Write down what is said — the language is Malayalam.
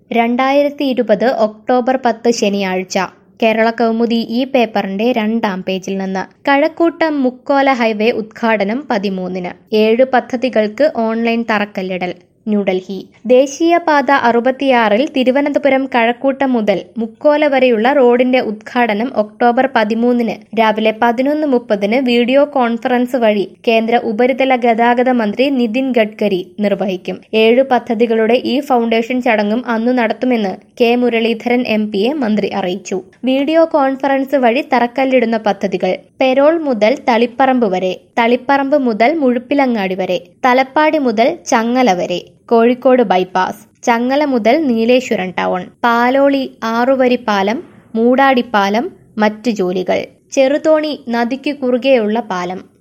2020 ഒക്ടോബർ 10 ശനിയാഴ്ച കേരള കൗമുദി ഈ പേപ്പറിന്റെ 2-ാം പേജിൽ നിന്ന് കഴക്കൂട്ടം മുക്കോല ഹൈവേ ഉദ്ഘാടനം 13-ന് 7 പദ്ധതികൾക്ക് ഓൺലൈൻ തറക്കല്ലിടൽ ന്യൂഡൽഹി ദേശീയപാത 66-ൽ തിരുവനന്തപുരം കഴക്കൂട്ടം മുതൽ മുക്കോല വരെയുള്ള റോഡിന്റെ ഉദ്ഘാടനം ഒക്ടോബർ 13-ന് രാവിലെ 11:30-ന് വീഡിയോ കോൺഫറൻസ് വഴി കേന്ദ്ര ഉപരിതല ഗതാഗത മന്ത്രി നിതിൻ ഗഡ്കരി നിർവഹിക്കും. 7 പദ്ധതികളുടെ ഈ ഫൗണ്ടേഷൻ ചടങ്ങും അന്നു നടത്തുമെന്ന് കെ മുരളീധരൻ എംപിയെ മന്ത്രി അറിയിച്ചു. വീഡിയോ കോൺഫറൻസ് വഴി തറക്കല്ലിടുന്ന പദ്ധതികൾ: പെരോൾ മുതൽ തളിപ്പറമ്പ് വരെ, തളിപ്പറമ്പ് മുതൽ മുഴുപ്പിലങ്ങാടി വരെ, തലപ്പാടി മുതൽ ചങ്ങല വരെ, കോഴിക്കോട് ബൈപ്പാസ്, ചങ്ങല മുതൽ നീലേശ്വരം ടൗൺ, പാലോളി 6 പാലം, മൂടാടിപ്പാലം, മറ്റു ജോലികൾ, ചെറുതോണി നദിക്കു കുറുകെയുള്ള പാലം.